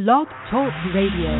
Blog Talk Radio.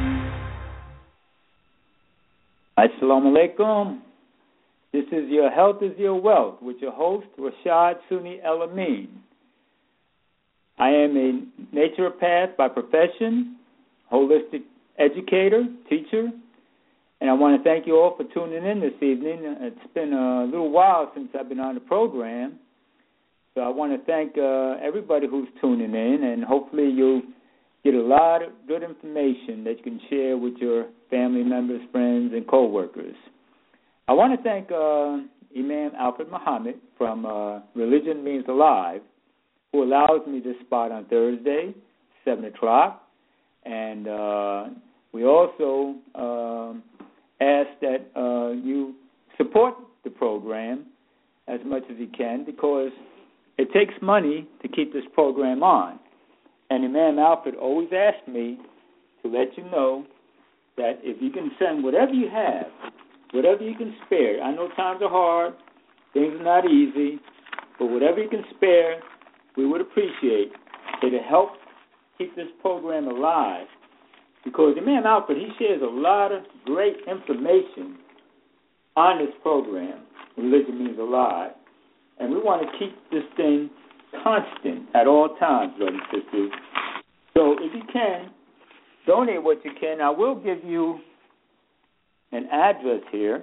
Assalamu alaikum. This is Your Health is Your Wealth with your host, Rashad Sunni El-Amin. I am a naturopath by profession, holistic educator, teacher, and I want to thank you all for tuning in this evening. It's been a little while since I've been on the program, so I want to thank everybody who's tuning in, and hopefully you'll get a lot of good information that you can share with your family members, friends, and co-workers. I want to thank Imam Alfred Muhammad from Religion Means Alive, who allows me this spot on Thursday, 7 o'clock. And we also ask that you support the program as much as you can, because it takes money to keep this program on. And Imam Alfred always asks me to let you know that if you can send whatever you have, whatever you can spare. I know times are hard, things are not easy, but whatever you can spare, we would appreciate it to help keep this program alive. Because Imam Alfred, he shares a lot of great information on this program, Religion Means Alive, and we want to keep this thing constant at all times, brothers and sisters. So if you can, donate what you can. I will give you an address here,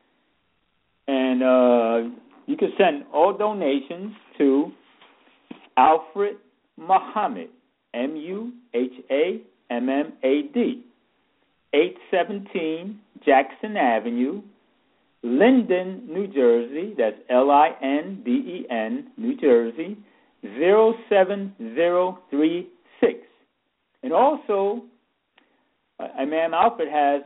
and you can send all donations to Alfred Muhammad, Muhammad, 817 Jackson Avenue, Linden, New Jersey. That's Linden, New Jersey, 07036. And also, Imam Alfred has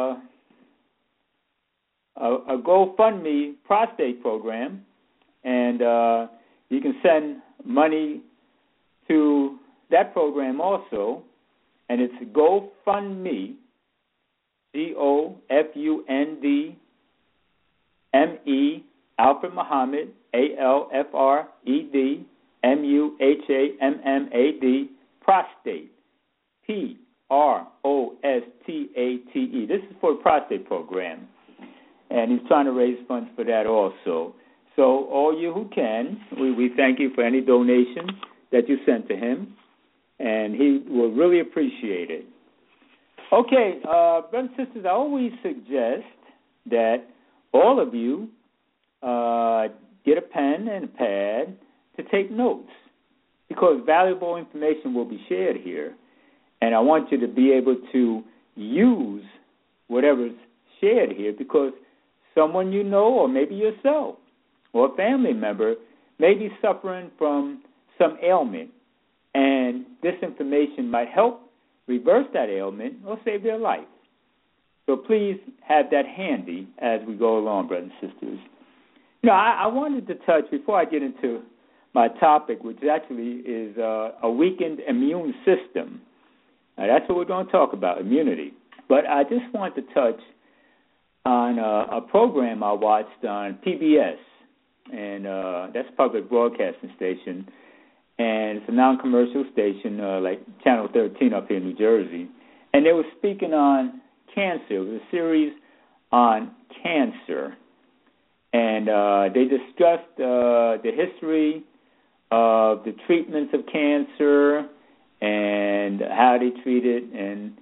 a GoFundMe prostate program, and you can send money to that program also, and it's GoFundMe, GoFundMe, Alfred Muhammad, ALFRED, MUHAMMAD, prostate, PROSTATE. This is for the prostate program, and he's trying to raise funds for that also. So all you who can, we thank you for any donation that you sent to him, and he will really appreciate it. Okay, brothers and sisters, I always suggest that all of you get a pen and a pad to take notes, because valuable information will be shared here, and I want you to be able to use whatever's shared here, because someone you know, or maybe yourself, or a family member, may be suffering from some ailment, and this information might help reverse that ailment or save their life. So please have that handy as we go along, brothers and sisters. You know, I wanted to touch, before I get into my topic, which actually is a weakened immune system. Now, that's what we're going to talk about, immunity. But I just want to touch on a program I watched on PBS, and that's public broadcasting station, and it's a non-commercial station, like Channel 13 up here in New Jersey, and they were speaking on cancer. It was a series on cancer, and they discussed the history of the treatments of cancer and how they treat it, and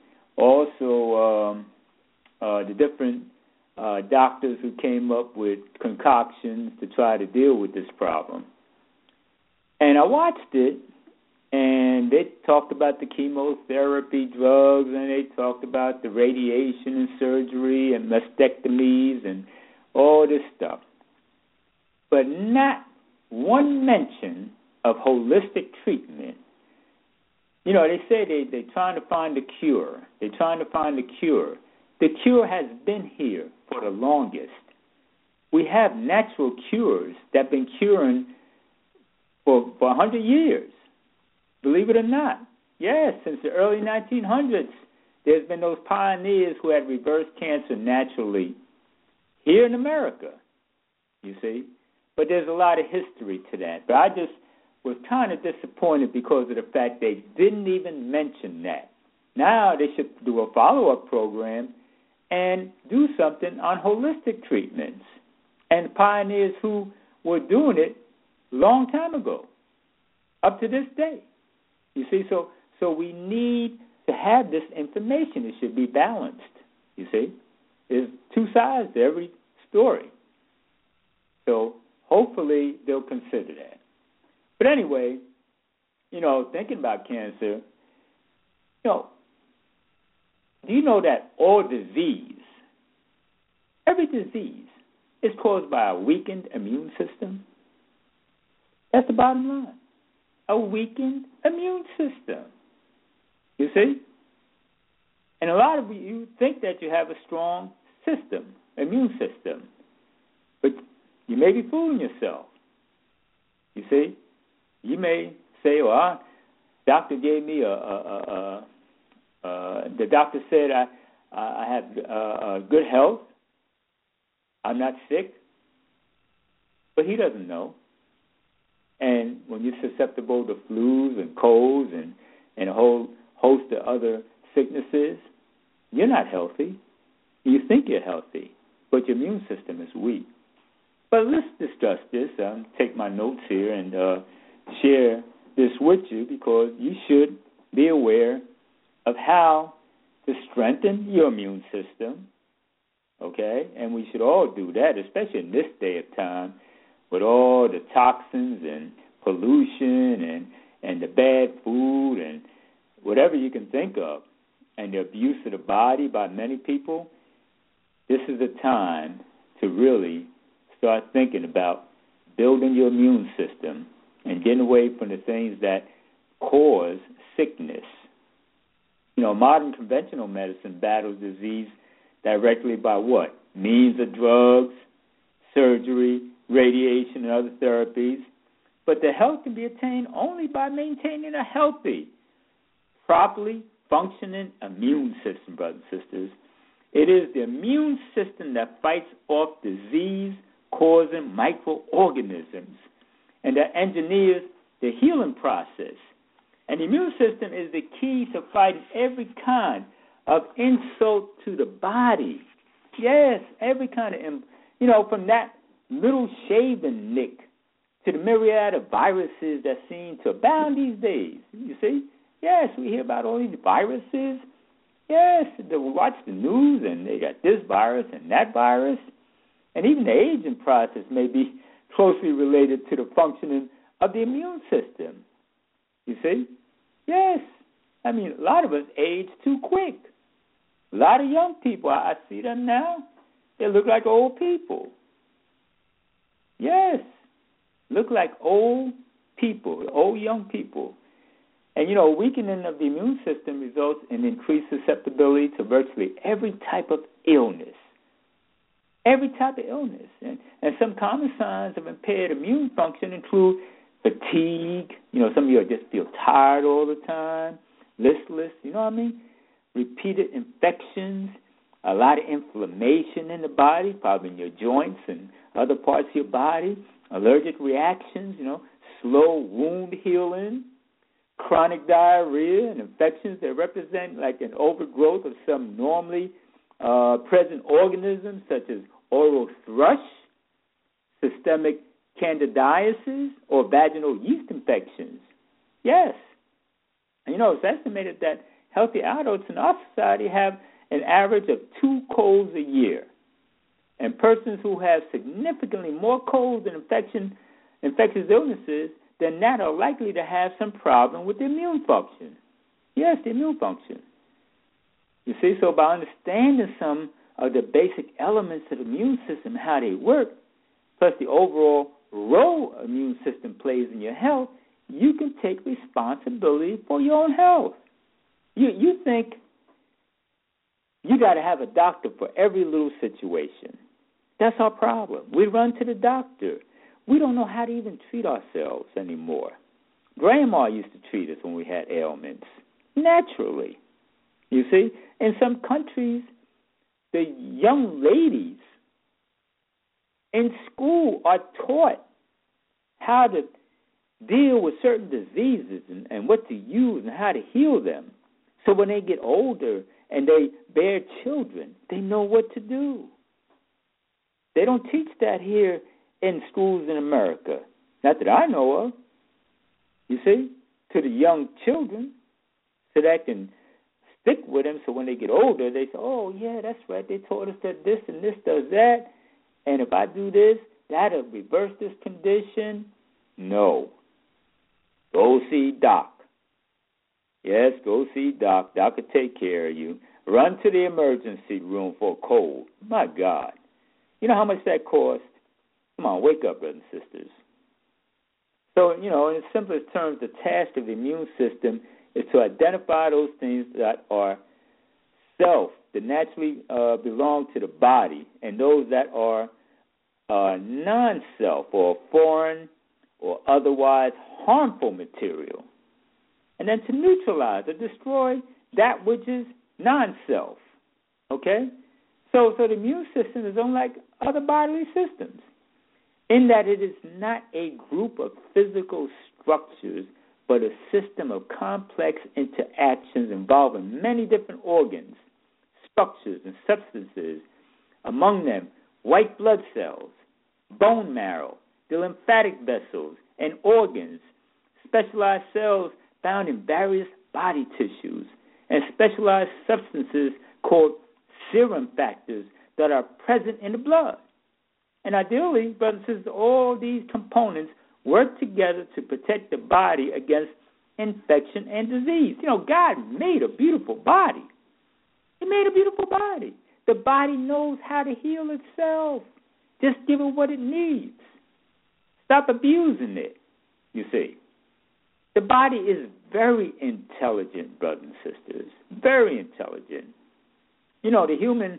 also the different doctors who came up with concoctions to try to deal with this problem. And I watched it, and they talked about the chemotherapy drugs, and they talked about the radiation and surgery and mastectomies and all this stuff. But not one mention of holistic treatment. You know, they say they're trying to find a cure. They're trying to find a cure. The cure has been here for the longest. We have natural cures that have been curing for 100 years. Believe it or not. Yes, since the early 1900s, there's been those pioneers who had reversed cancer naturally here in America, you see. But there's a lot of history to that. But I just was kind of disappointed because of the fact they didn't even mention that. Now they should do a follow-up program and do something on holistic treatments. And pioneers who were doing it long time ago, up to this day. You see, so we need to have this information. It should be balanced, you see. There's two sides to every story. So hopefully they'll consider that. But anyway, thinking about cancer, do you know that all disease, every disease, is caused by a weakened immune system? That's the bottom line. A weakened immune system. You see? And a lot of you think that you have a strong system, immune system. But you may be fooling yourself. You see? You may say, well, doctor gave me the doctor said I have good health. I'm not sick. But he doesn't know. And when you're susceptible to flus and colds and a whole host of other sicknesses, you're not healthy. You think you're healthy, but your immune system is weak. But let's discuss this. Take my notes here and share this with you, because you should be aware of how to strengthen your immune system, okay? And we should all do that, especially in this day of time with all the toxins and pollution and the bad food and whatever you can think of, and the abuse of the body by many people. This is the time to really start thinking about building your immune system and getting away from the things that cause sickness. Modern conventional medicine battles disease directly by what? Means of drugs, surgery, radiation, and other therapies. But the health can be attained only by maintaining a healthy, properly functioning immune system, brothers and sisters. It is the immune system that fights off disease-causing microorganisms and that engineers the healing process. And the immune system is the key to fighting every kind of insult to the body. Yes, every kind of, from that little shaving nick to the myriad of viruses that seem to abound these days. You see? Yes, we hear about all these viruses. Yes, they watch the news and they got this virus and that virus. And even the aging process may be closely related to the functioning of the immune system. You see? Yes. A lot of us age too quick. A lot of young people, I see them now, they look like old people. Yes. Look like old people, old young people. And, weakening of the immune system results in increased susceptibility to virtually every type of illness. Every type of illness. And some common signs of impaired immune function include fatigue. Some of you just feel tired all the time, listless, repeated infections, a lot of inflammation in the body, probably in your joints and other parts of your body, allergic reactions, slow wound healing, chronic diarrhea and infections that represent like an overgrowth of some normally present organisms such as oral thrush, systemic candidiasis, or vaginal yeast infections. Yes. And it's estimated that healthy adults in our society have an average of 2 colds a year. And persons who have significantly more colds and infectious illnesses than that are likely to have some problem with the immune function. Yes, the immune function. You see, so by understanding some of the basic elements of the immune system, how they work, plus the overall role the immune system plays in your health, you can take responsibility for your own health. You think you got to have a doctor for every little situation. That's our problem. We run to the doctor. We don't know how to even treat ourselves anymore. Grandma used to treat us when we had ailments, naturally. You see, in some countries, the young ladies in school are taught how to deal with certain diseases and what to use and how to heal them. So when they get older and they bear children, they know what to do. They don't teach that here in schools in America. Not that I know of. You see? To the young children, so that can stick with them, so when they get older, they say, oh, yeah, that's right, they taught us that this and this does that, and if I do this, that'll reverse this condition. No. Go see Doc. Yes, go see Doc. Doc will take care of you. Run to the emergency room for a cold. My God. You know how much that costs? Come on, wake up, brothers and sisters. So, in the simplest terms, the task of the immune system is to identify those things that are self, that naturally belong to the body, and those that are non-self or foreign or otherwise harmful material. And then to neutralize or destroy that which is non-self. Okay? So the immune system is unlike other bodily systems, in that it is not a group of physical structures, but a system of complex interactions involving many different organs, structures, and substances, among them white blood cells, bone marrow, the lymphatic vessels, and organs, specialized cells found in various body tissues, and specialized substances called serum factors that are present in the blood. And ideally, brothers and sisters, all these components work together to protect the body against infection and disease. God made a beautiful body. He made a beautiful body. The body knows how to heal itself. Just give it what it needs. Stop abusing it, you see. The body is very intelligent, brothers and sisters, very intelligent. The human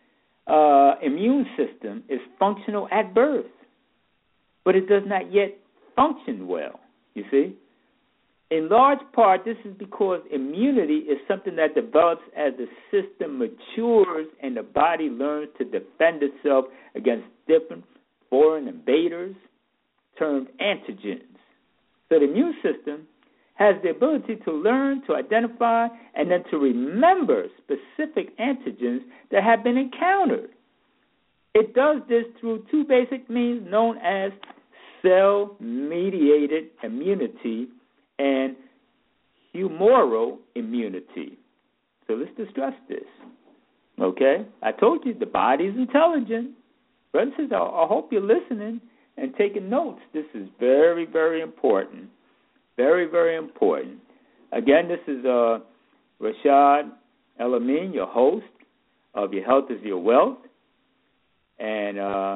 immune system is functional at birth, but it does not yet function well, you see. In large part, this is because immunity is something that develops as the system matures and the body learns to defend itself against different foreign invaders termed antigens. So the immune system has the ability to learn, to identify, and then to remember specific antigens that have been encountered. It does this through two basic means known as cell-mediated immunity and humoral immunity. So let's discuss this, okay? I told you the body's intelligent. Brothers and sisters, I hope you're listening and taking notes. This is very, very important. Very, very important. Again, this is Rashad El-Amin, your host of Your Health is Your Wealth. And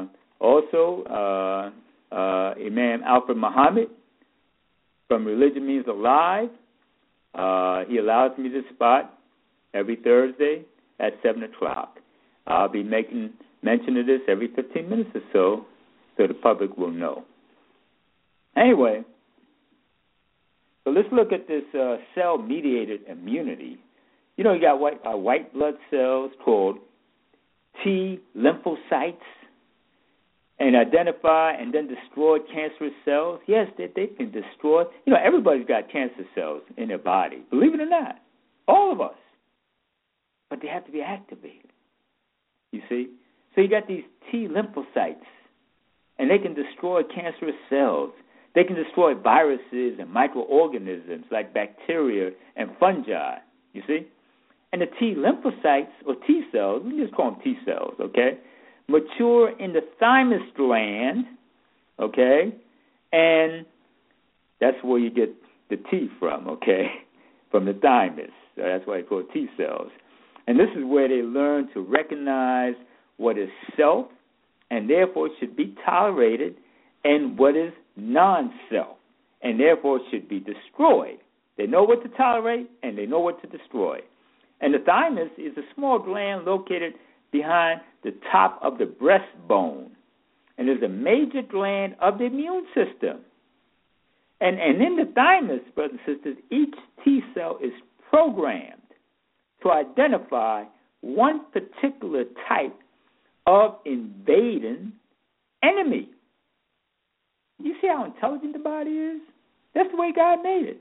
also Imam Alfred Muhammad from Religion Means Alive. He allows me this spot every Thursday at 7 o'clock. I'll be making mention of this every 15 minutes or so the public will know. Anyway, so let's look at this cell-mediated immunity. You got white blood cells called T lymphocytes, and identify and then destroy cancerous cells. Yes, they can destroy. Everybody's got cancer cells in their body, believe it or not, all of us. But they have to be activated, you see. So you got these T lymphocytes, and they can destroy cancerous cells. They can destroy viruses and microorganisms like bacteria and fungi, you see. And the T lymphocytes, or T cells, we just call them T cells, okay, mature in the thymus gland, okay, and that's where you get the T from, okay, from the thymus. So that's why they call it T cells. And this is where they learn to recognize what is self and therefore should be tolerated and what is non-self and therefore should be destroyed. They know what to tolerate and they know what to destroy. And the thymus is a small gland located behind the top of the breastbone and is a major gland of the immune system. And in the thymus, brothers and sisters, each T cell is programmed to identify one particular type of invading enemy. You see how intelligent the body is? That's the way God made it.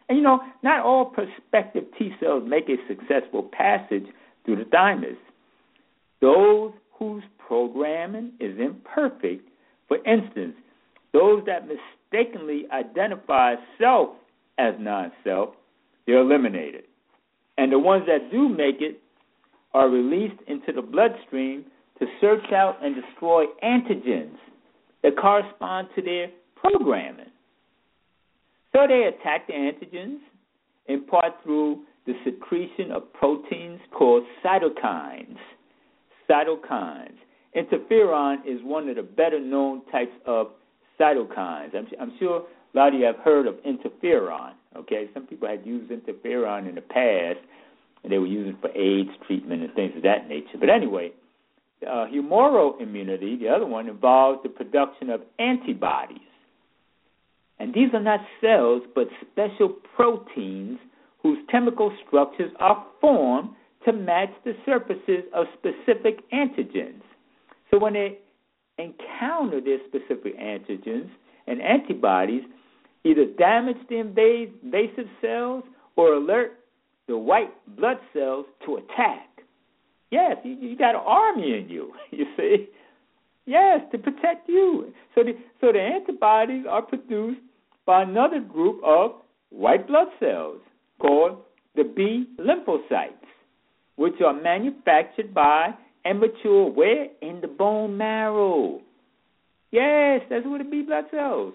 And, not all prospective T cells make a successful passage through the thymus. Those whose programming is imperfect, for instance, those that mistakenly identify self as non-self, they're eliminated. And the ones that do make it are released into the bloodstream to search out and destroy antigens that correspond to their programming. So they attack the antigens in part through the secretion of proteins called cytokines. Cytokines. Interferon is one of the better known types of cytokines. I'm sure a lot of you have heard of interferon. Okay, some people had used interferon in the past, and they were using it for AIDS treatment and things of that nature. But anyway, humoral immunity, the other one, involves the production of antibodies. And these are not cells, but special proteins whose chemical structures are formed to match the surfaces of specific antigens. So when they encounter their specific antigens and antibodies, either damage the invasive cells or alert the white blood cells to attack. Yes, you got an army in you, you see. Yes, to protect you. So the antibodies are produced by another group of white blood cells called the B lymphocytes, which are manufactured by and mature where? In the bone marrow. Yes, that's where the B blood cells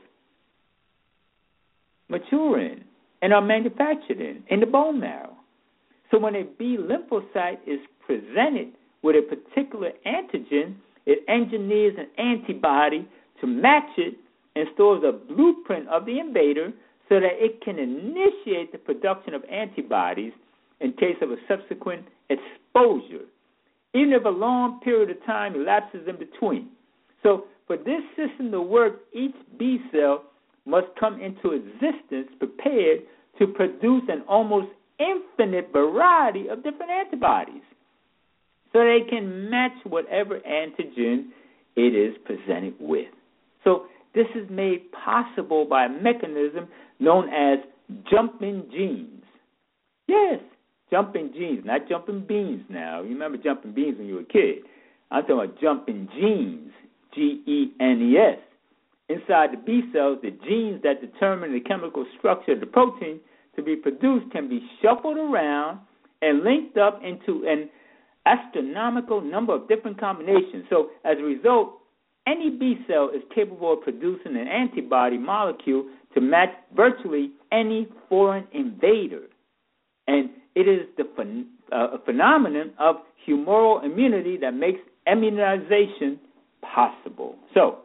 mature in and are manufactured in the bone marrow. So when a B lymphocyte is presented with a particular antigen, it engineers an antibody to match it and stores a blueprint of the invader so that it can initiate the production of antibodies in case of a subsequent exposure, even if a long period of time elapses in between. So for this system to work, each B cell must come into existence prepared to produce an almost infinite variety of different antibodies so they can match whatever antigen it is presented with. So this is made possible by a mechanism known as jumping genes. Yes, jumping genes, not jumping beans now. You remember jumping beans when you were a kid. I'm talking about jumping genes, Genes. Inside the B cells, the genes that determine the chemical structure of the protein to be produced can be shuffled around and linked up into an astronomical number of different combinations. So as a result, any B cell is capable of producing an antibody molecule to match virtually any foreign invader. And it is the phenomenon of humoral immunity that makes immunization possible. So,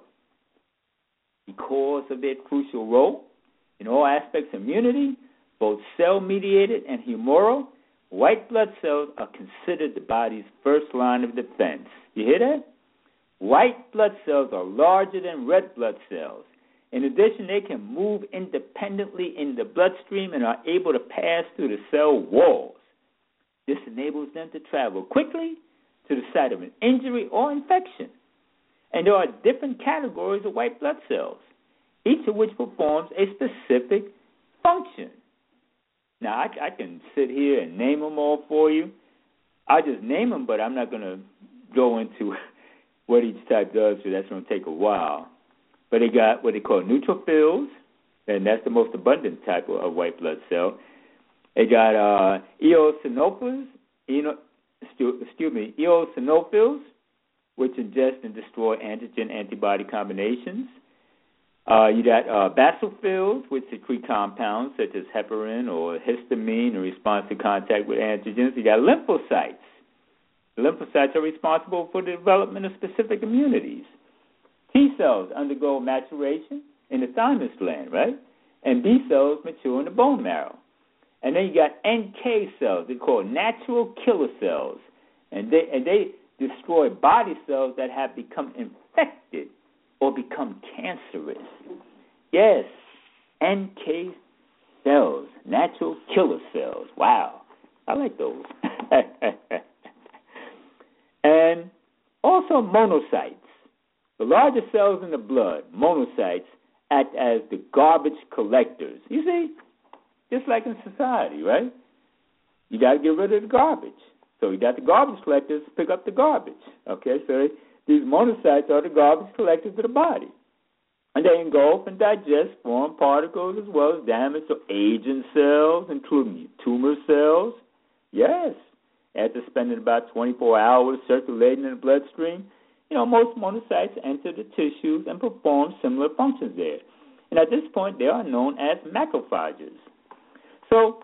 because of their crucial role in all aspects of immunity, both cell-mediated and humoral, white blood cells are considered the body's first line of defense. You hear that? White blood cells are larger than red blood cells. In addition, they can move independently in the bloodstream and are able to pass through the cell walls. This enables them to travel quickly to the site of an injury or infection. And there are different categories of white blood cells, each of which performs a specific function. Now, I can sit here and name them all for you. I'll just name them, but I'm not going to go into what each type does, so that's going to take a while. But they got what they call neutrophils, and that's the most abundant type of white blood cell. They got eosinophils, eosinophils, which ingest and destroy antigen-antibody combinations. You got basophils, which secrete compounds such as heparin or histamine in response to contact with antigens. You got lymphocytes. The lymphocytes are responsible for the development of specific immunities. T cells undergo maturation in the thymus gland, right? And B cells mature in the bone marrow. And then you got NK cells. They're called natural killer cells. And they destroy body cells that have become infected or become cancerous. Yes, NK cells, natural killer cells. Wow, I like those. And also monocytes. The larger cells in the blood, monocytes, act as the garbage collectors. You see, just like in society, right? You got to get rid of the garbage. So you got the garbage collectors pick up the garbage, okay? So these monocytes are the garbage collectors of the body. And they engulf and digest foreign particles as well as damage to aging cells, including tumor cells. Yes, after spending about 24 hours circulating in the bloodstream, most monocytes enter the tissues and perform similar functions there. And at this point, they are known as macrophages. So,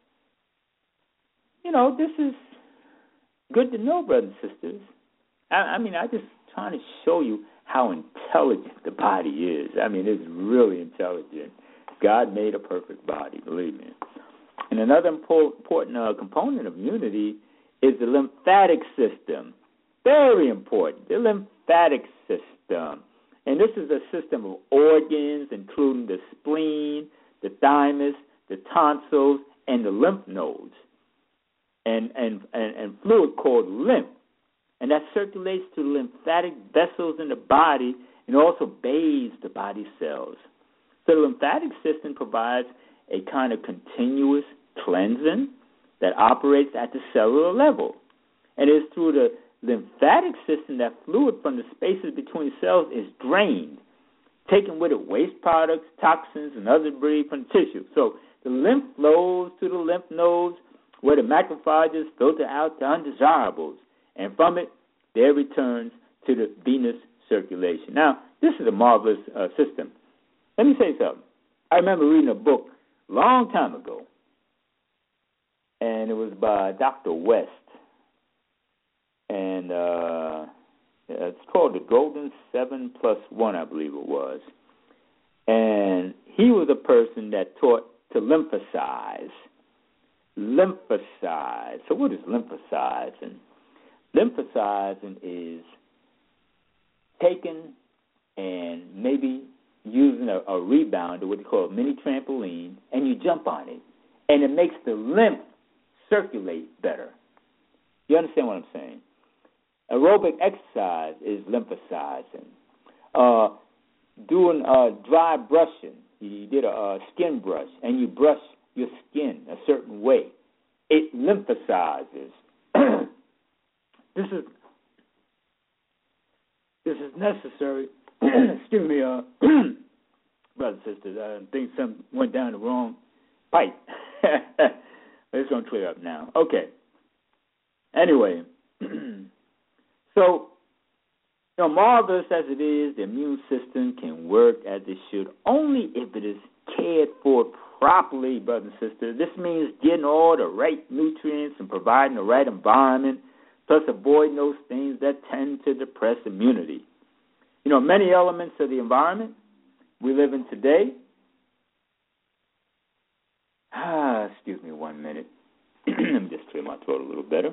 this is good to know, brothers and sisters. I just trying to show you how intelligent the body is. It's really intelligent. God made a perfect body, believe me. And another important component of immunity is the lymphatic system. Very important, the lymphatic system. And this is a system of organs, including the spleen, the thymus, the tonsils, and the lymph nodes, and fluid called lymph. And that circulates to the lymphatic vessels in the body and also bathes the body cells. So the lymphatic system provides a kind of continuous cleansing that operates at the cellular level. And it's through the lymphatic system that fluid from the spaces between cells is drained, taking with it waste products, toxins, and other debris from the tissue. So the lymph flows to the lymph nodes where the macrophages filter out the undesirables, and from it, there returns to the venous circulation. Now, this is a marvelous system. Let me say something. I remember reading a book a long time ago, and it was by Dr. West. And it's called The Golden 7+1, I believe it was. And he was a person that taught to lymphocyze. Lymphocyze. So what is lymphocyzing? Lymphocyzing is taking and maybe using a rebounder, what they call a mini trampoline, and you jump on it, and it makes the lymph circulate better. You understand what I'm saying? Aerobic exercise is lymphocyzing. Doing dry brushing. You did a skin brush, and you brush your skin a certain way. It lymphocyzes. This is necessary. Excuse me, brothers and sisters. I think something went down the wrong pipe. It's going to clear up now. Okay. Anyway, so, marvelous as it is, the immune system can work as it should only if it is cared for properly, brothers and sisters. This means getting all the right nutrients and providing the right environment, plus avoiding those things that tend to depress immunity. Many elements of the environment we live in today. Excuse me 1 minute. Let me just clear my throat a little better.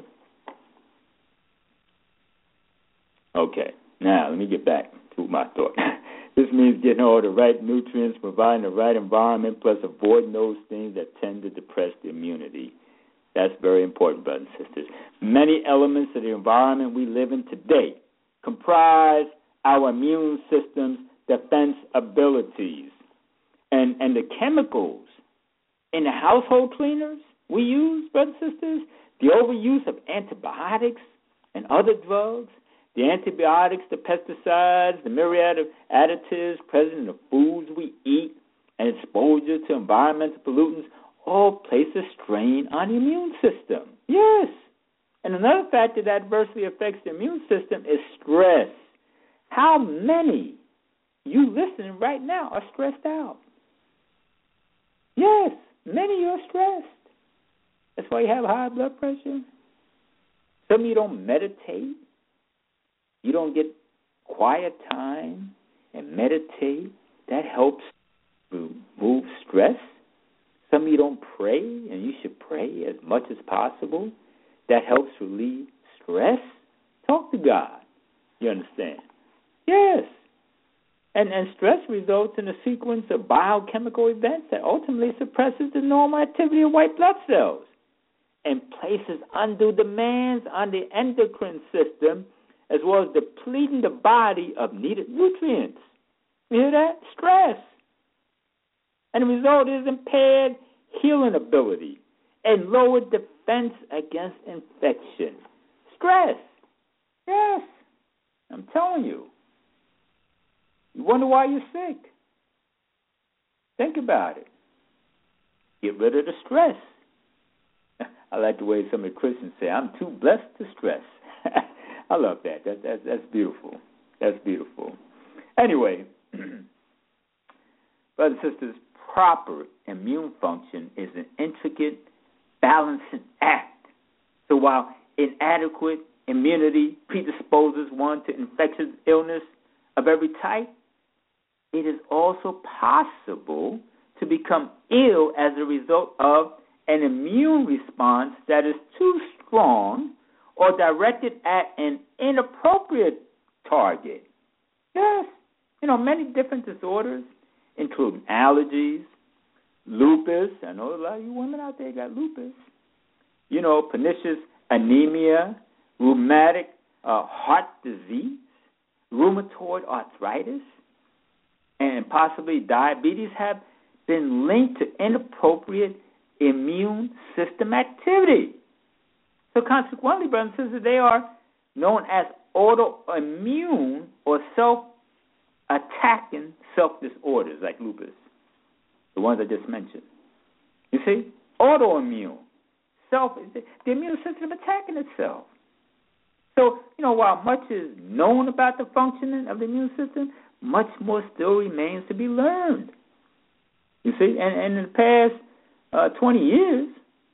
Okay, now let me get back to my thought. This means getting all the right nutrients, providing the right environment, plus avoiding those things that tend to depress the immunity. That's very important, brothers and sisters. Many elements of the environment we live in today comprise our immune system's defense abilities. And the chemicals in the household cleaners we use, brothers and sisters, the overuse of antibiotics and other drugs, the antibiotics, the pesticides, the myriad of additives present in the foods we eat, and exposure to environmental pollutants all place a strain on the immune system. Yes. And another factor that adversely affects the immune system is stress. How many you listening right now are stressed out? Yes, many are stressed. That's why you have high blood pressure. Some of you don't meditate. You don't get quiet time and meditate. That helps remove stress. Some of you don't pray, and you should pray as much as possible. That helps relieve stress. Talk to God. You understand? Yes. And stress results in a sequence of biochemical events that ultimately suppresses the normal activity of white blood cells and places undue demands on the endocrine system, as well as depleting the body of needed nutrients. You hear that? Stress. And the result is impaired healing ability, and lower defense against infection. Stress. Yes, I'm telling you. You wonder why you're sick. Think about it. Get rid of the stress. I like the way some of the Christians say, I'm too blessed to stress. I love that. That's beautiful. That's beautiful. Anyway, brothers and sisters, proper immune function is an intricate, balancing act. So while inadequate immunity predisposes one to infectious illness of every type, it is also possible to become ill as a result of an immune response that is too strong or directed at an inappropriate target. Yes, many different disorders, including allergies, lupus. I know a lot of you women out there got lupus. Pernicious anemia, rheumatic heart disease, rheumatoid arthritis, and possibly diabetes have been linked to inappropriate immune system activity. So consequently, brothers and sisters, they are known as autoimmune or self-attacking self-disorders like lupus, the ones I just mentioned. You see? Autoimmune. The immune system attacking itself. So, while much is known about the functioning of the immune system, much more still remains to be learned. You see? And in the past 20 years,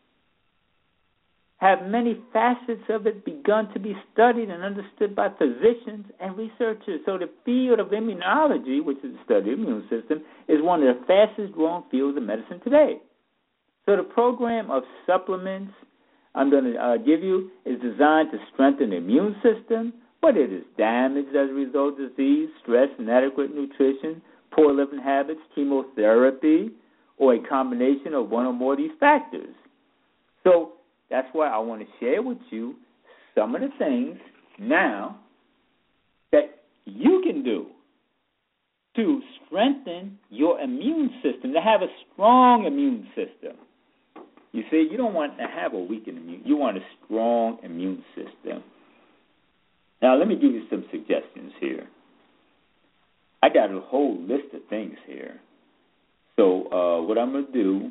have many facets of it begun to be studied and understood by physicians and researchers. So the field of immunology, which is the study of the immune system, is one of the fastest growing fields of medicine today. So the program of supplements I'm going to give you is designed to strengthen the immune system, but it is damaged as a result of disease, stress, inadequate nutrition, poor living habits, chemotherapy, or a combination of one or more of these factors. So that's why I want to share with you some of the things now that you can do to strengthen your immune system, to have a strong immune system. You see, you don't want to have a weakened immune. You want a strong immune system. Now, let me give you some suggestions here. I got a whole list of things here. So what I'm going to do,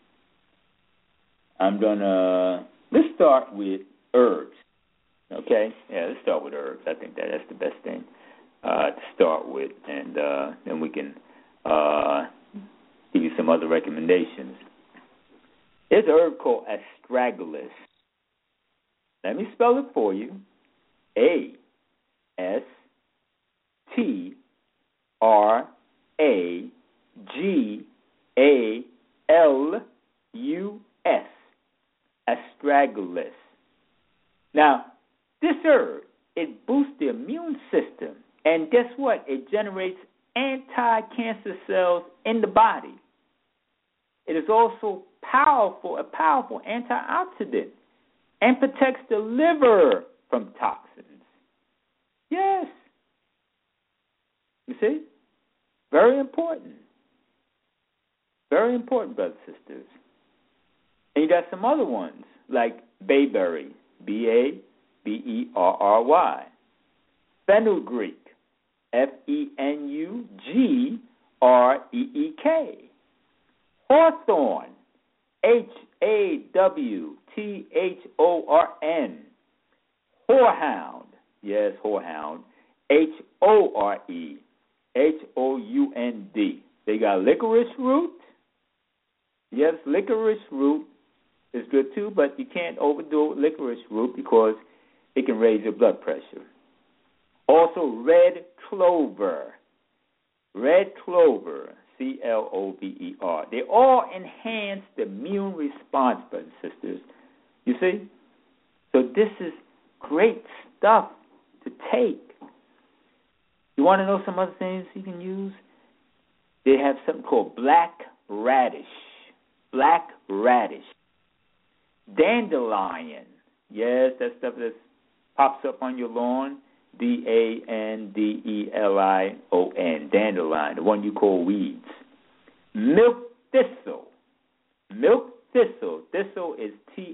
let's start with herbs. Okay? Yeah, let's start with herbs. I think that's the best thing to start with. And then we can give you some other recommendations. There's an herb called astragalus. Let me spell it for you. A-S-T-R-A-G-A-L-U-S. Astragalus. Now, this herb, it boosts the immune system. And guess what? It generates anti-cancer cells in the body. It is also a powerful antioxidant and protects the liver from toxins. Yes. You see? Very important. Very important, brothers and sisters. And you got some other ones, like bayberry, B-A-B-E-R-R-Y. Fenugreek, F-E-N-U-G-R-E-E-K. Hawthorn, H-A-W-T-H-O-R-N. Horehound, yes, horehound, H-O-R-E-H-O-U-N-D. They got licorice root. Yes, licorice root is good too, but you can't overdo licorice root because it can raise your blood pressure. Also, red clover. Red clover. C-L-O-V-E-R. They all enhance the immune response, brothers and sisters. You see? So this is great stuff to take. You want to know some other things you can use? They have something called black radish. Black radish. Dandelion. Yes, that stuff that pops up on your lawn. D-A-N-D-E-L-I-O-N, dandelion, the one you call weeds. Milk thistle. milk thistle. Thistle is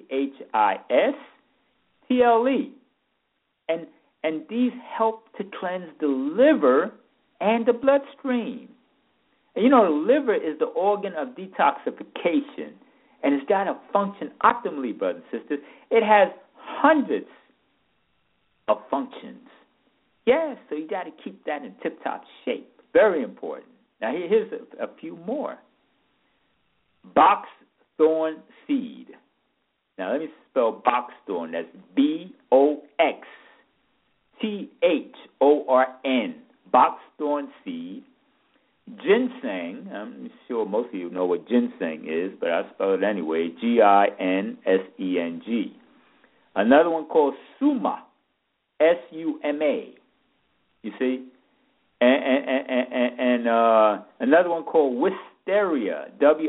THISTLE. And these help to cleanse the liver and the bloodstream. And the liver is the organ of detoxification, and it's got to function optimally, brothers and sisters. It has hundreds of functions. Yes, so you got to keep that in tip-top shape. Very important. Now, here's a few more. Boxthorn seed. Now, let me spell boxthorn. That's BOXTHORN. Boxthorn seed. Ginseng. I'm sure most of you know what ginseng is, but I spell it anyway. GINSENG. Another one called Suma. SUMA. You see? And another one called Wisteria.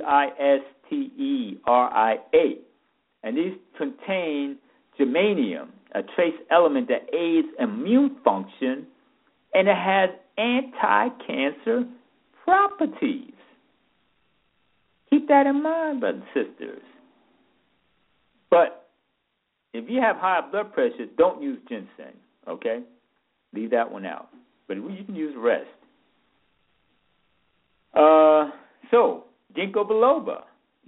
WISTERIA. And these contain germanium, a trace element that aids immune function, and it has anti-cancer properties. Keep that in mind, brothers and sisters. But if you have high blood pressure, don't use ginseng, okay? Leave that one out. But you can use the rest. So, ginkgo biloba,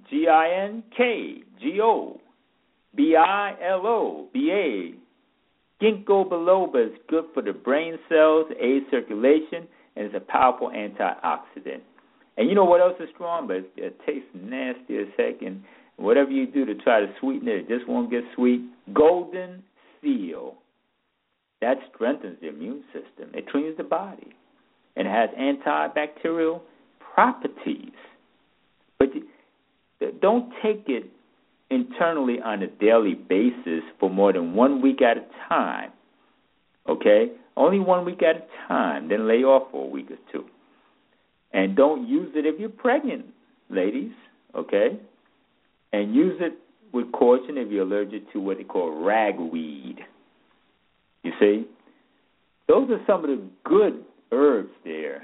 GINKGO BILOBA. Ginkgo biloba is good for the brain cells, aids circulation, and is a powerful antioxidant. And you know what else is strong? But it tastes nasty as heck, and whatever you do to try to sweeten it, it just won't get sweet. Golden seal. That strengthens the immune system. It cleans the body. And it has antibacterial properties. But don't take it internally on a daily basis for more than 1 week at a time. Okay? Only 1 week at a time. Then lay off for a week or two. And don't use it if you're pregnant, ladies. Okay? And use it with caution if you're allergic to what they call ragweed. You see? Those are some of the good herbs there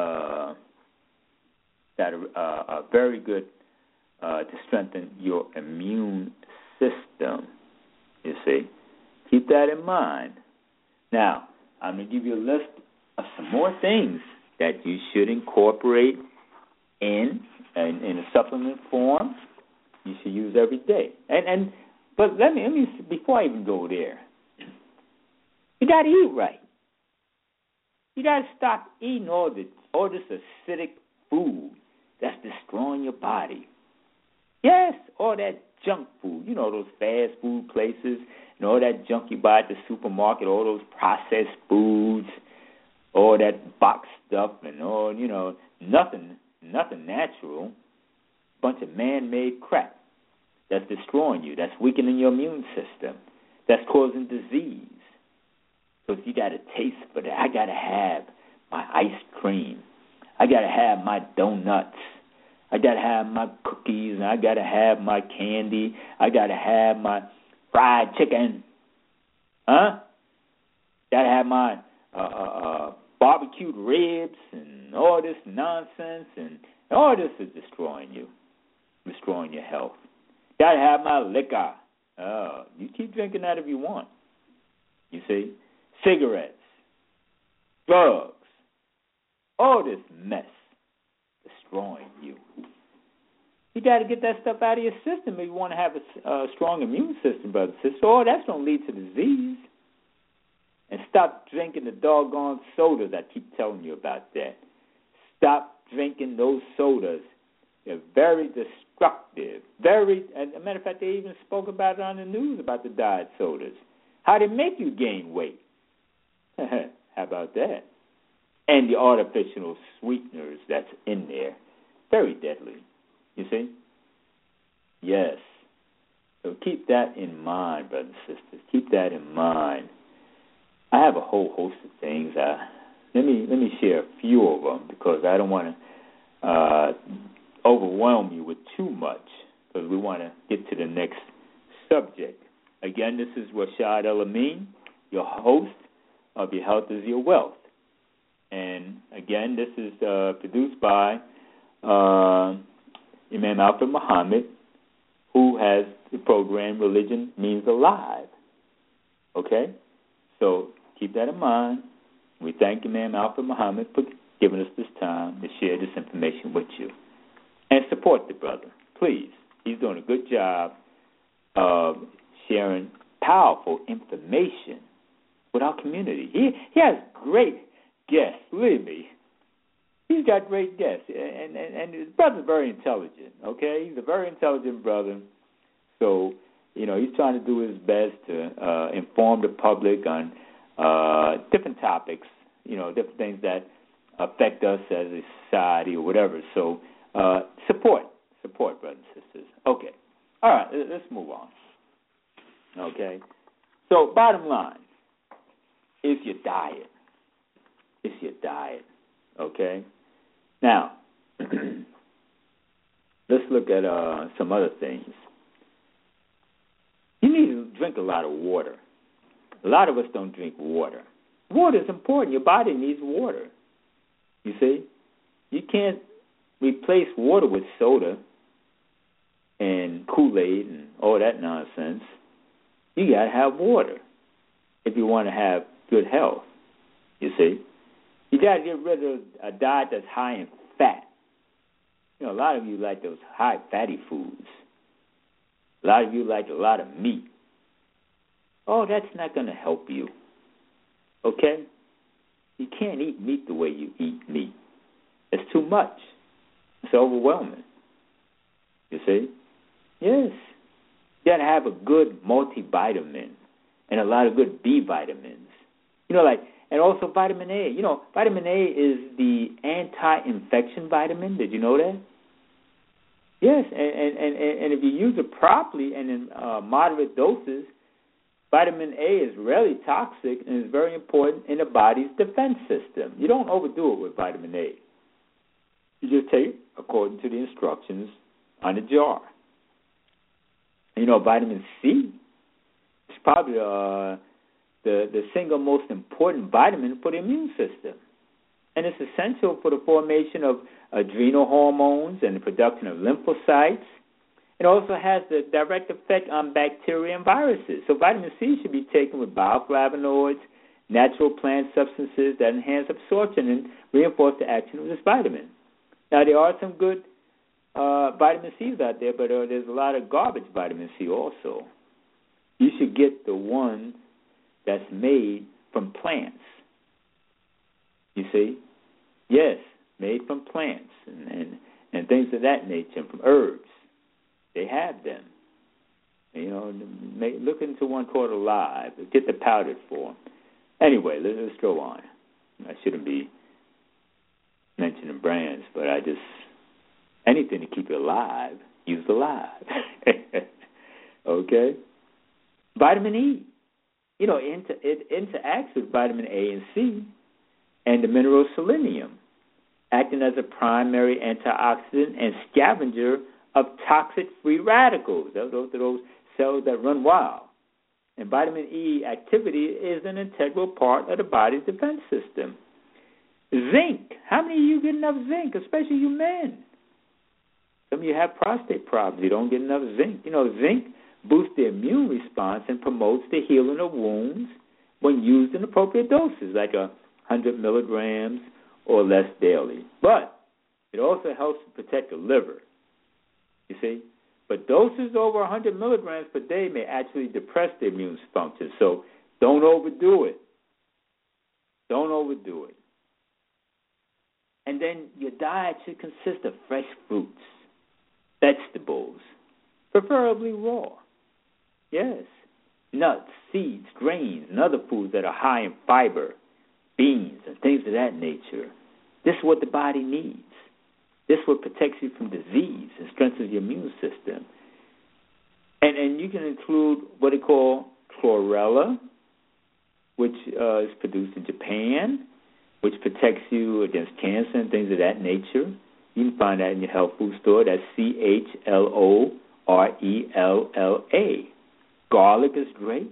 that are very good to strengthen your immune system. You see? Keep that in mind. Now, I'm going to give you a list of some more things that you should incorporate in a supplement form. You should use every day. But let me before I even go there, you got to eat right. You got to stop eating all this acidic food that's destroying your body. Yes, all that junk food. You know, those fast food places and all that junk you buy at the supermarket, all those processed foods, all that box stuff and all, nothing natural. Bunch of man-made crap that's destroying you, that's weakening your immune system, that's causing disease. So you got to taste for that. I got to have my ice cream. I got to have my donuts. I got to have my cookies, and I got to have my candy. I got to have my fried chicken. Huh? Got to have my barbecued ribs and all this nonsense, and all this is destroying you, destroying your health. Got to have my liquor. Oh, you keep drinking that if you want. You see? Cigarettes, drugs, all this mess destroying you. You got to get that stuff out of your system if you want to have a strong immune system, brothers and sisters. Oh, that's going to lead to disease. And stop drinking the doggone sodas. I keep telling you about that. Stop drinking those sodas. They're very destructive. As a matter of fact, they even spoke about it on the news about the diet sodas. How they make you gain weight. How about that? And the artificial sweeteners that's in there. Very deadly. You see? Yes. So keep that in mind, brothers and sisters. Keep that in mind. I have a whole host of things. Let me share a few of them because I don't want to overwhelm you with too much because we want to get to the next subject. Again, this is Rashad El-Amin, your host of Your Health is Your Wealth. And again, this is produced by Imam Alfred Muhammad who has the program Religion Means Alive. Okay? So keep that in mind. We thank Imam Alfred Muhammad for giving us this time to share this information with you. And support the brother, please. He's doing a good job of sharing powerful information with our community. He has great guests, believe me. He's got great guests, and his brother's very intelligent, okay? He's a very intelligent brother. So, he's trying to do his best to inform the public on different topics, different things that affect us as a society or whatever. So, support, brothers and sisters. Okay. All right, let's move on. Okay. So, bottom line is your diet. It's your diet. Okay. Now, let's look at some other things. You need to drink a lot of water. A lot of us don't drink water. Water is important. Your body needs water. You see? You can't replace water with soda and Kool-Aid and all that nonsense. You got to have water if you want to have good health. You see? You got to get rid of a diet that's high in fat. A lot of you like those high fatty foods. A lot of you like a lot of meat. Oh, that's not going to help you. Okay? You can't eat meat the way you eat meat. It's too much. It's overwhelming. You see? Yes. You got to have a good multivitamin and a lot of good B vitamins. And also vitamin A. Vitamin A is the anti-infection vitamin. Did you know that? Yes, and if you use it properly and in moderate doses, vitamin A is rarely toxic and is very important in the body's defense system. You don't overdo it with vitamin A. You just take it according to the instructions on the jar. And vitamin C is probably the single most important vitamin for the immune system. And it's essential for the formation of adrenal hormones and the production of lymphocytes. It also has the direct effect on bacteria and viruses. So vitamin C should be taken with bioflavonoids, natural plant substances that enhance absorption and reinforce the action of this vitamin. Now, there are some good vitamin C's out there, but there's a lot of garbage vitamin C also. You should get the one that's made from plants. You see? Yes, made from plants and things of that nature, from herbs. They have them. Look into one called Alive. Get the powdered form. Anyway, let's go on. I shouldn't be mentioning brands, but anything to keep you alive, use Alive. Okay? Vitamin E. It interacts with vitamin A and C and the mineral selenium, acting as a primary antioxidant and scavenger of toxic free radicals. Those are those cells that run wild. And vitamin E activity is an integral part of the body's defense system. Zinc. How many of you get enough zinc, especially you men? Some of you have prostate problems. You don't get enough zinc. Zinc boosts the immune response and promotes the healing of wounds when used in appropriate doses, like 100 milligrams or less daily. But it also helps to protect the liver, you see. But doses over 100 milligrams per day may actually depress the immune function, so don't overdo it. Don't overdo it. And then your diet should consist of fresh fruits, vegetables, preferably raw. Yes, nuts, seeds, grains, and other foods that are high in fiber, beans, and things of that nature. This is what the body needs. This is what protects you from disease and strengthens your immune system. And you can include what they call chlorella, which is produced in Japan, which protects you against cancer and things of that nature. You can find that in your health food store. That's CHLORELLA. Garlic is great.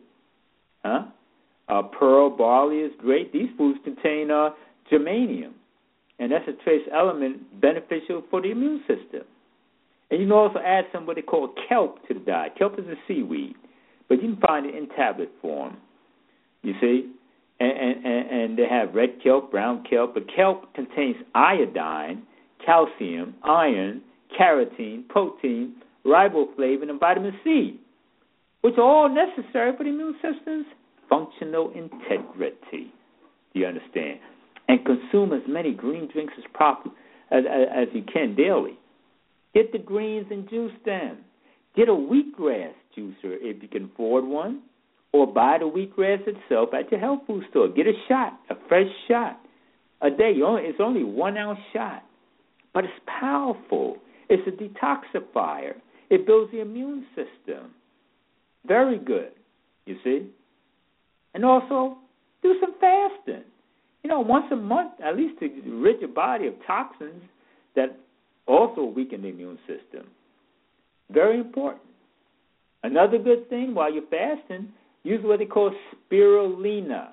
Pearl barley is great. These foods contain germanium, and that's a trace element beneficial for the immune system. And you can also add some what they call kelp to the diet. Kelp is a seaweed, but you can find it in tablet form. You see? And they have red kelp, brown kelp. But kelp contains iodine, calcium, iron, carotene, protein, riboflavin, and vitamin C, which are all necessary for the immune system's functional integrity. Do you understand? And consume as many green drinks as you can daily. Get the greens and juice them. Get a wheatgrass juicer if you can afford one, or buy the wheatgrass itself at your health food store. Get a shot, a fresh shot a day. It's only 1 ounce shot, but it's powerful. It's a detoxifier. It builds the immune system. Very good, you see. And also, do some fasting. Once a month, at least to rid your body of toxins that also weaken the immune system. Very important. Another good thing while you're fasting, use what they call spirulina.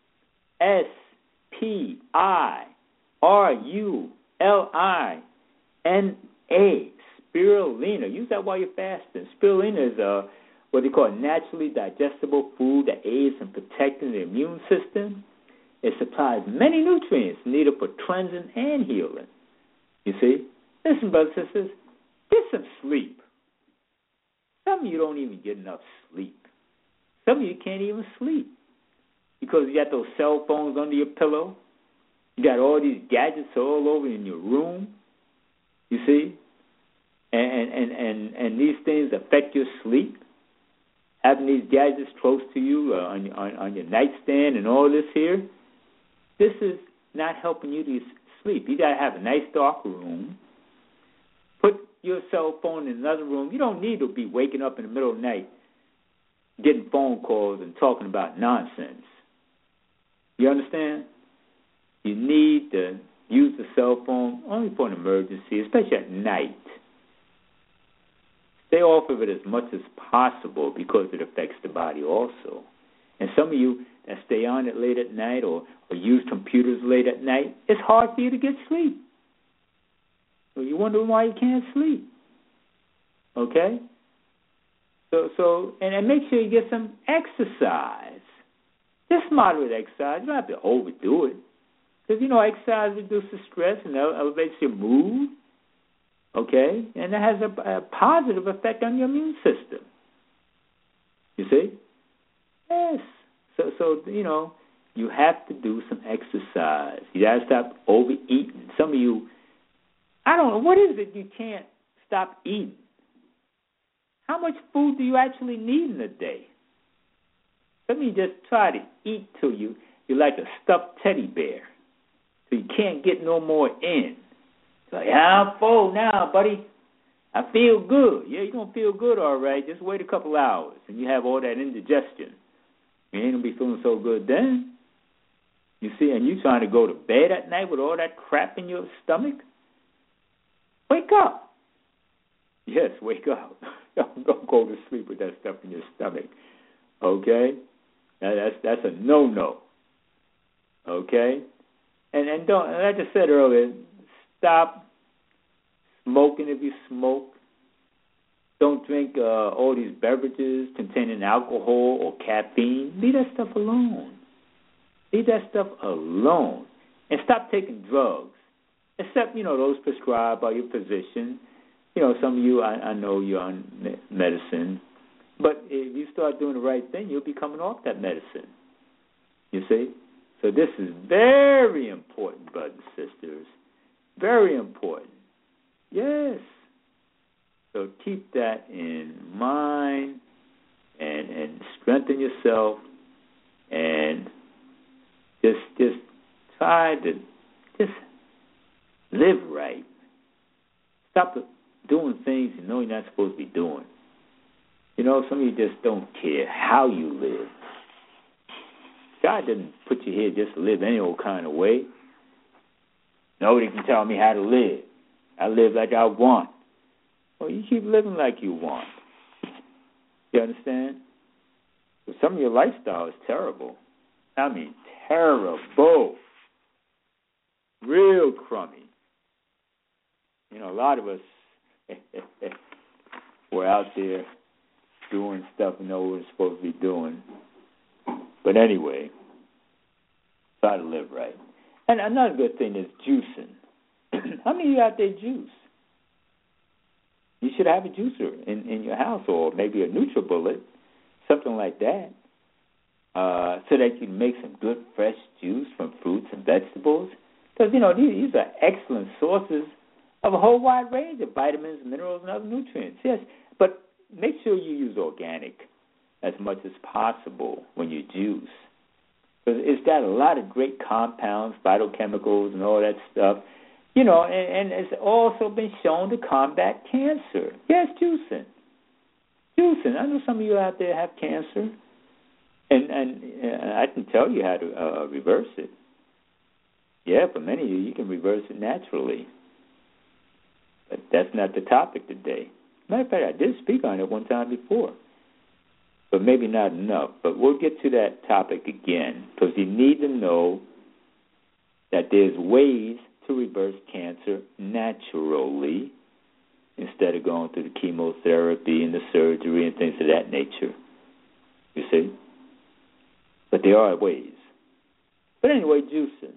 S-P-I-R-U-L-I-N-A. Spirulina. Use that while you're fasting. Spirulina is what they call a naturally digestible food that aids in protecting the immune system. It supplies many nutrients needed for cleansing and healing. You see? Listen, brothers and sisters, get some sleep. Some of you don't even get enough sleep. Some of you can't even sleep because you got those cell phones under your pillow. You got all these gadgets all over in your room. You see? And these things affect your sleep. Having these gadgets close to you on your nightstand and all this here, this is not helping you to sleep. You got to have a nice dark room. Put your cell phone in another room. You don't need to be waking up in the middle of the night getting phone calls and talking about nonsense. You understand? You need to use the cell phone only for an emergency, especially at night. Stay off of it as much as possible because it affects the body also. And some of you that stay on it late at night or use computers late at night, it's hard for you to get sleep. So you wonder why you can't sleep. Okay? So and make sure you get some exercise. Just moderate exercise. You don't have to overdo it. Because, exercise reduces stress and elevates your mood. Okay? And it has a positive effect on your immune system. You see? Yes. So you have to do some exercise. You got to stop overeating. Some of you, I don't know, what is it you can't stop eating? How much food do you actually need in a day? Some of you just try to eat till you're like a stuffed teddy bear. So you can't get no more in. It's like, I'm full now, buddy. I feel good. Yeah, you're going to feel good all right. Just wait a couple hours and you have all that indigestion. You ain't going to be feeling so good then. You see, and you trying to go to bed at night with all that crap in your stomach? Wake up. Yes, wake up. Don't go to sleep with that stuff in your stomach. Okay? That's a no-no. Okay? And don't, like I said earlier, stop smoking if you smoke. Don't drink all these beverages containing alcohol or caffeine. Leave that stuff alone. Leave that stuff alone. And stop taking drugs, except, those prescribed by your physician. Some of you, I know you're on medicine. But if you start doing the right thing, you'll be coming off that medicine. You see? So this is very important, brothers and sisters. Very important. Yes. So keep that in mind and strengthen yourself and just try to just live right. Stop doing things you know you're not supposed to be doing. Some of you just don't care how you live. God didn't put you here just to live any old kind of way. Nobody can tell me how to live. I live like I want. Well, you keep living like you want. You understand? But some of your lifestyle is terrible. I mean, terrible. Real crummy. A lot of us We're out there doing stuff we know we're supposed to be doing. But anyway, try to live right. And another good thing is juicing. How many of you out there juice? You should have a juicer in your house, or maybe a NutriBullet, something like that, so that you can make some good fresh juice from fruits and vegetables. Because, these are excellent sources of a whole wide range of vitamins, minerals, and other nutrients. Yes, but make sure you use organic as much as possible when you juice. Because it's got a lot of great compounds, phytochemicals, and all that stuff. And it's also been shown to combat cancer. Yes, juicing. I know some of you out there have cancer, and I can tell you how to reverse it. Yeah, for many of you, you can reverse it naturally. But that's not the topic today. Matter of fact, I did speak on it one time before, but maybe not enough. But we'll get to that topic again, because you need to know that there's ways to reverse cancer naturally instead of going through the chemotherapy and the surgery and things of that nature. You see? But there are ways. But anyway, juicing.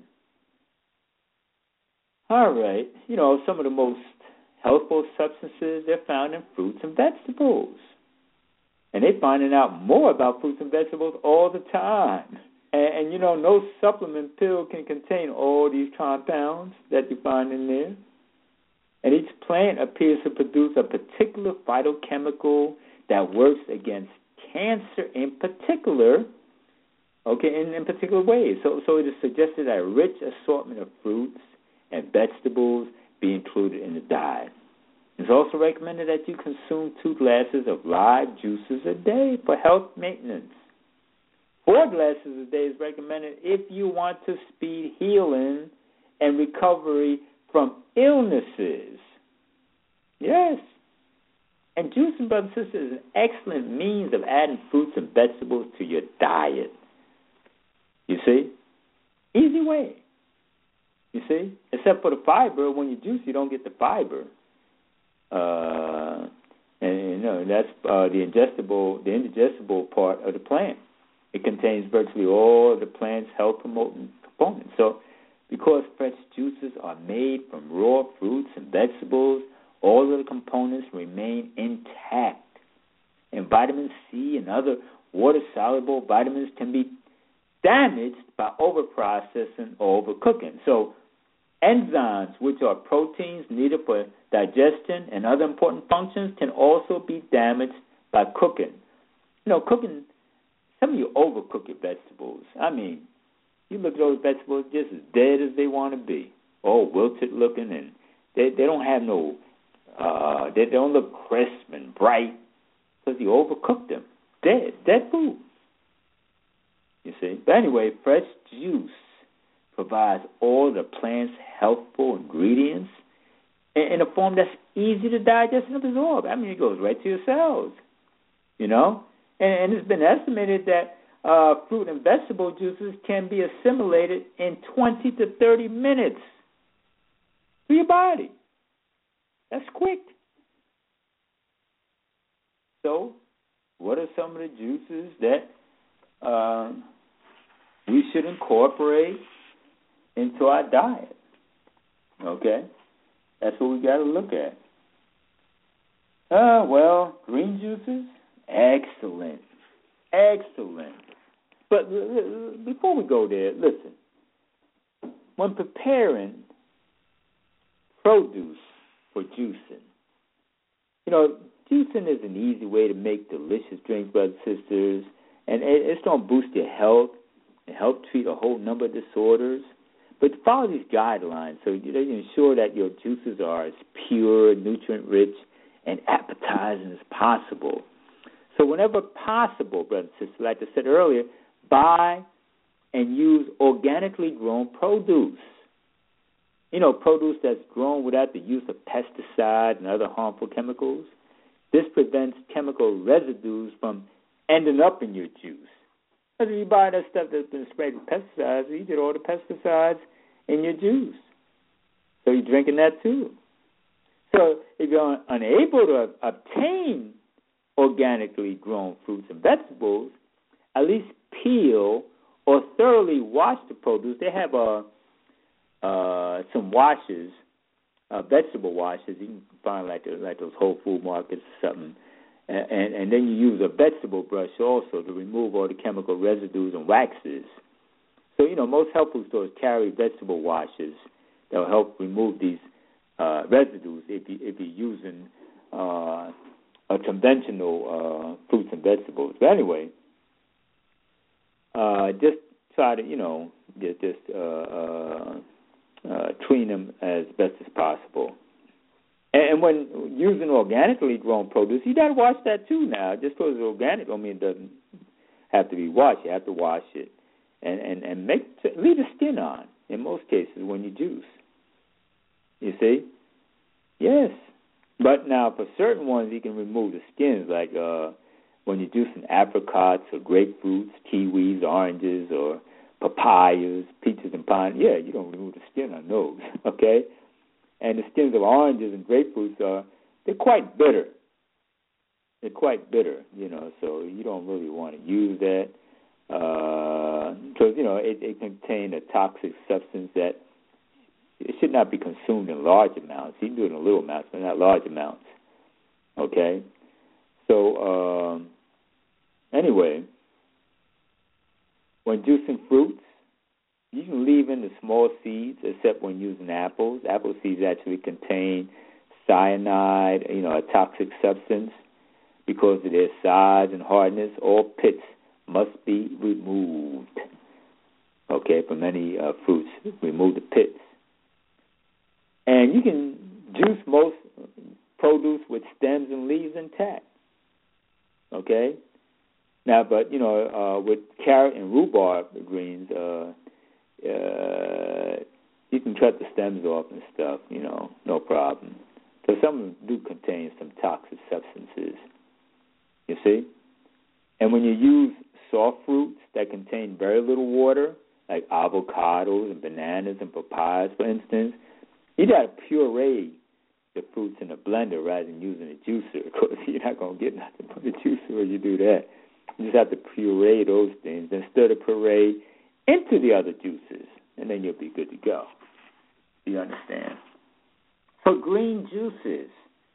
All right. Some of the most healthful substances, they're found in fruits and vegetables. And they're finding out more about fruits and vegetables all the time. And no supplement pill can contain all these compounds that you find in there. And each plant appears to produce a particular phytochemical that works against cancer in particular, in particular ways. So it is suggested that a rich assortment of fruits and vegetables be included in the diet. It's also recommended that you consume 2 glasses of live juices a day for health maintenance. 4 glasses a day is recommended if you want to speed healing and recovery from illnesses. Yes. And juicing, brothers and sisters, is an excellent means of adding fruits and vegetables to your diet. You see? Easy way. You see? Except for the fiber. When you juice, you don't get the fiber. That's the indigestible part of the plant. It contains virtually all of the plant's health-promoting components. So, because fresh juices are made from raw fruits and vegetables, all of the components remain intact. And vitamin C and other water-soluble vitamins can be damaged by overprocessing or overcooking. So, enzymes, which are proteins needed for digestion and other important functions, can also be damaged by cooking. Cooking, some of you overcook your vegetables. I mean, you look at those vegetables just as dead as they want to be, all wilted looking, and they don't have they don't look crisp and bright because you overcooked them. Dead food. You see? But anyway, fresh juice provides all the plant's healthful ingredients in a form that's easy to digest and absorb. I mean, it goes right to your cells, And it's been estimated that fruit and vegetable juices can be assimilated in 20 to 30 minutes to your body. That's quick. So, what are some of the juices that we should incorporate into our diet? Okay? That's what we got to look at. Green juices, excellent. But before we go there, listen. When preparing produce for juicing, juicing is an easy way to make delicious drinks, brothers and sisters, and it's going to boost your health and help treat a whole number of disorders. But follow these guidelines so you ensure that your juices are as pure, nutrient-rich, and appetizing as possible. So whenever possible, brothers and sisters, like I said earlier, buy and use organically grown produce. Produce that's grown without the use of pesticides and other harmful chemicals. This prevents chemical residues from ending up in your juice. Because if you buy that stuff that's been sprayed with pesticides, you get all the pesticides in your juice. So you're drinking that too. So if you're unable to obtain organically grown fruits and vegetables, at least peel or thoroughly wash the produce. They have some washes, vegetable washes. You can find like those Whole Food markets or something. And then you use a vegetable brush also to remove all the chemical residues and waxes. So, most health food stores carry vegetable washes that will help remove these residues if you're using a conventional fruits and vegetables. But anyway, just try to, treat them as best as possible. And when using organically grown produce, you got to wash that too now. Just because it's organic, it doesn't have to be washed. You have to wash it and leave the skin on in most cases when you juice. You see? Yes. But now for certain ones, you can remove the skins, like when you're juicing apricots or grapefruits, kiwis, oranges, or papayas, peaches, and pine. Yeah, you don't remove the skin on those, okay? And the skins of oranges and grapefruits they're quite bitter. They're quite bitter, so you don't really want to use that because, it contains a toxic substance that it should not be consumed in large amounts. You can do it in little amounts, but not large amounts, okay? So, anyway, when juicing fruits, you can leave in the small seeds, except when using apples. Apple seeds actually contain cyanide, a toxic substance. Because of their size and hardness, all pits must be removed. Okay, from any fruits, remove the pits. And you can juice most produce with stems and leaves intact. Okay? Now, but, with carrot and rhubarb greens, you can cut the stems off and stuff, no problem. So some of them do contain some toxic substances, you see? And when you use soft fruits that contain very little water, like avocados and bananas and papayas, for instance, you got to puree the fruits in a blender rather than using a juicer, because you're not going to get nothing from the juicer when you do that. You just have to puree those things and stir the puree into the other juices, and then you'll be good to go. You understand? So green juices,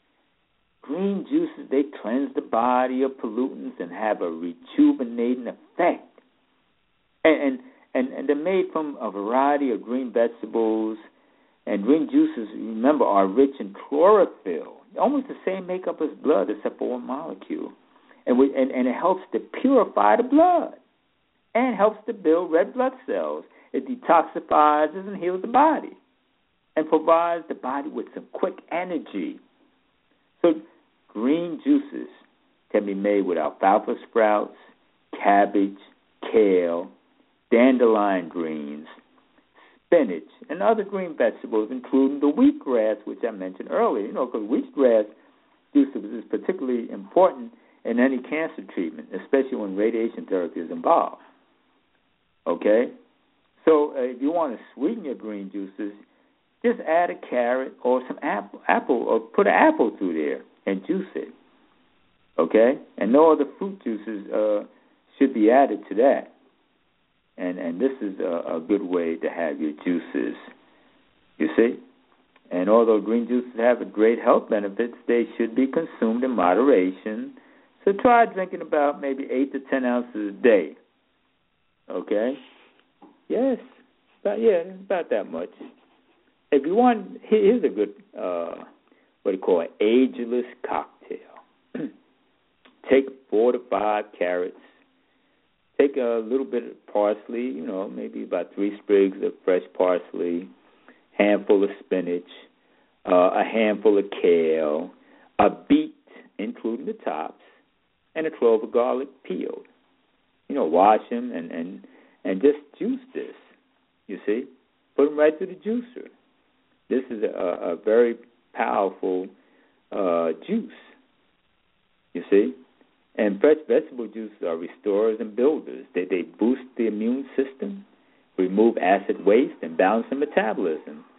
they cleanse the body of pollutants and have a rejuvenating effect. And they're made from a variety of green vegetables. And green juices, remember, are rich in chlorophyll, almost the same makeup as blood except for one molecule. And it helps to purify the blood and helps to build red blood cells. It detoxifies and heals the body and provides the body with some quick energy. So green juices can be made with alfalfa sprouts, cabbage, kale, dandelion greens, spinach, and other green vegetables, including the wheatgrass, which I mentioned earlier, because wheatgrass juice is particularly important in any cancer treatment, especially when radiation therapy is involved. Okay? So if you want to sweeten your green juices, just add a carrot or some apple, or put an apple through there and juice it. Okay? And no other fruit juices should be added to that. And this is a good way to have your juices, you see. And although green juices have great health benefits, they should be consumed in moderation. So try drinking about maybe 8 to 10 ounces a day. Okay? Yes. About that much. If you want, here's a good, what do you call it, ageless cocktail. Take 4 to 5 carrots. Take a little bit of parsley, maybe about 3 sprigs of fresh parsley, handful of spinach, a handful of kale, a beet, including the tops, and a clove of garlic peeled. Wash them and just juice this, you see. Put them right through the juicer. This is a very powerful juice, you see. And fresh vegetable juices are restorers and builders. They boost the immune system, remove acid waste, and balance the metabolism.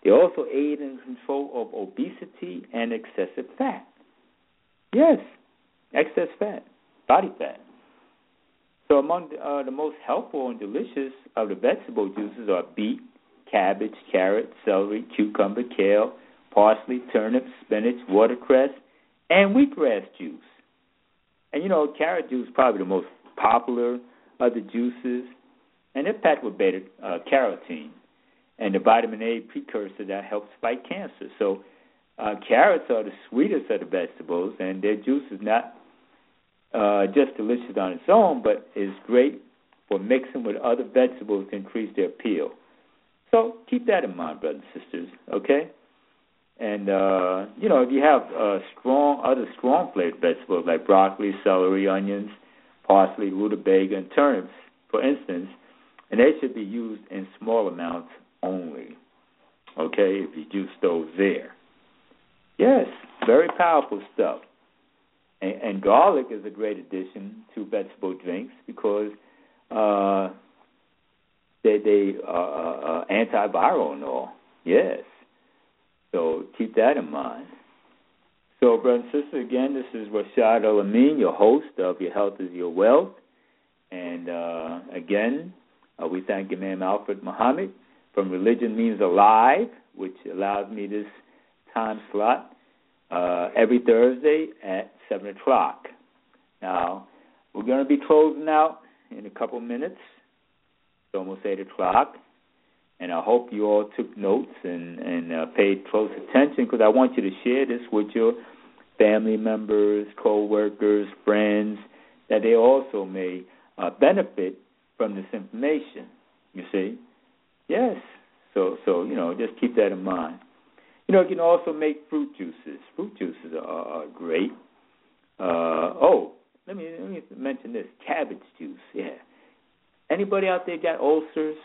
They also aid in control of obesity and excessive fat. Yes, excess fat, body fat. So among the most helpful and delicious of the vegetable juices are beet, cabbage, carrot, celery, cucumber, kale, parsley, turnip, spinach, watercress, and wheatgrass juice. And carrot juice is probably the most popular of the juices, and they're packed with beta carotene and the vitamin A precursor that helps fight cancer. So carrots are the sweetest of the vegetables, and their juice is not just delicious on its own, but is great for mixing with other vegetables to increase their appeal. So keep that in mind, brothers and sisters, okay? And, if you have other strong flavored vegetables like broccoli, celery, onions, parsley, rutabaga, and turnips, for instance, and they should be used in small amounts only, okay, if you juice those there. Yes, very powerful stuff. And garlic is a great addition to vegetable drinks because they are antiviral and all. Yes. So keep that in mind. So, brother and sister, again, this is Rashad El-Amin, your host of Your Health is Your Wealth. And, again, we thank Imam Alfred Muhammad from Religion Means Alive, which allows me this time slot every Thursday at 7 o'clock. Now, we're going to be closing out in a couple minutes. It's almost 8 o'clock. And I hope you all took notes and paid close attention because I want you to share this with your family members, co-workers, friends, that they also may benefit from this information, you see. Yes. So just keep that in mind. You can also make fruit juices. Fruit juices are great. Let me mention this, cabbage juice, yeah. Anybody out there got ulcers?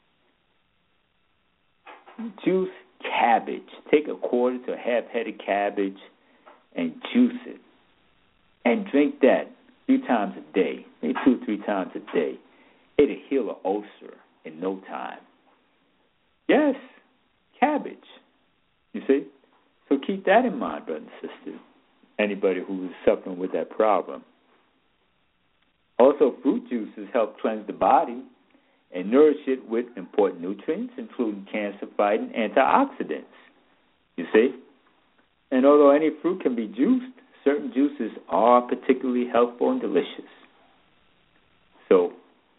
Juice cabbage. Take a quarter to a half head of cabbage and juice it. And drink that 3 times a day, maybe 2 or 3 times a day. It'll heal an ulcer in no time. Yes, cabbage. You see? So keep that in mind, brothers and sisters, anybody who is suffering with that problem. Also, fruit juices help cleanse the body and nourish it with important nutrients, including cancer-fighting antioxidants, you see? And although any fruit can be juiced, certain juices are particularly helpful and delicious. So,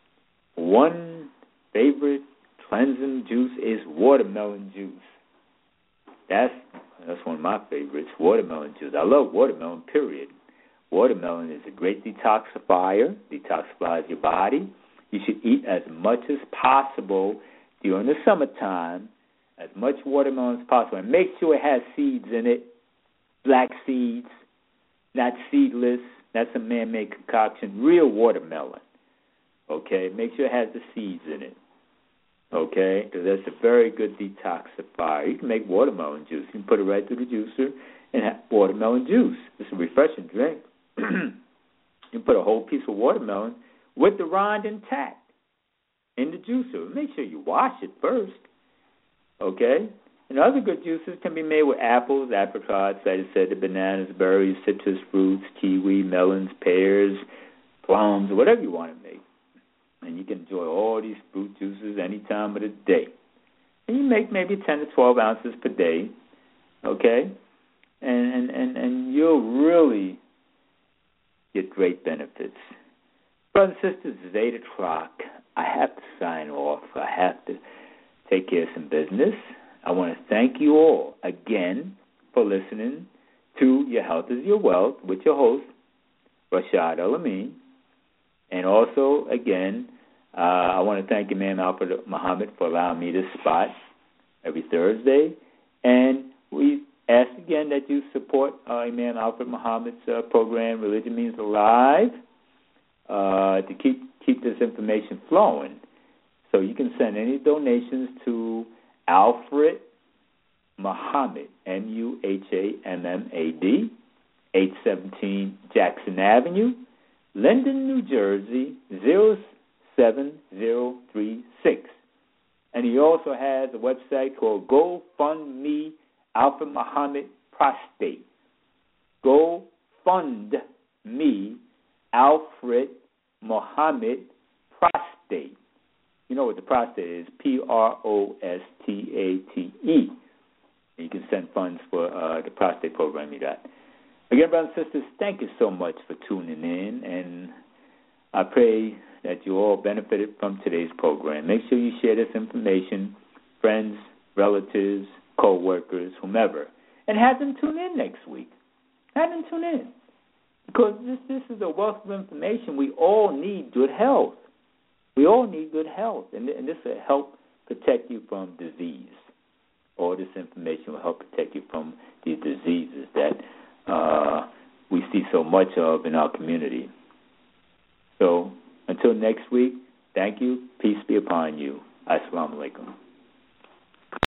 one favorite cleansing juice is watermelon juice. That's one of my favorites, watermelon juice. I love watermelon, period. Watermelon is a great detoxifier, detoxifies your body. You should eat as much as possible during the summertime, as much watermelon as possible. And make sure it has seeds in it, black seeds, not seedless. That's a man-made concoction, real watermelon. Okay? Make sure it has the seeds in it. Okay? Because that's a very good detoxifier. You can make watermelon juice. You can put it right through the juicer and have watermelon juice. It's a refreshing drink. You can put a whole piece of watermelon with the rind intact in the juicer. Make sure you wash it first, okay? And other good juices can be made with apples, apricots, like I said, the bananas, berries, citrus fruits, kiwi, melons, pears, plums, whatever you want to make. And you can enjoy all these fruit juices any time of the day. And you make maybe 10 to 12 ounces per day, okay? And you'll really get great benefits. Brothers and sisters, it's 8 o'clock. I have to sign off. I have to take care of some business. I want to thank you all again for listening to Your Health is Your Wealth with your host, Rashad El-Amin. And also, again, I want to thank Imam Alfred Muhammad for allowing me this spot every Thursday. And we ask again that you support Imam Alfred Muhammad's program, Religion Means Alive, to keep this information flowing. So you can send any donations to Alfred Muhammad, Muhammad, 817 Jackson Avenue, Linden, New Jersey, 07036. And he also has a website called GoFundMe Alfred Muhammad Prostate. GoFundMe Alfred Muhammad Prostate. You know what the prostate is, prostate. You can send funds for the prostate program you got. Again, brothers and sisters, thank you so much for tuning in, and I pray that you all benefited from today's program. Make sure you share this information, friends, relatives, co-workers, whomever, and have them tune in next week. Have them tune in, because this is a wealth of information. We all need good health. We all need good health, and this will help protect you from disease. All this information will help protect you from these diseases that we see so much of in our community. So until next week, thank you. Peace be upon you. Assalamu alaikum.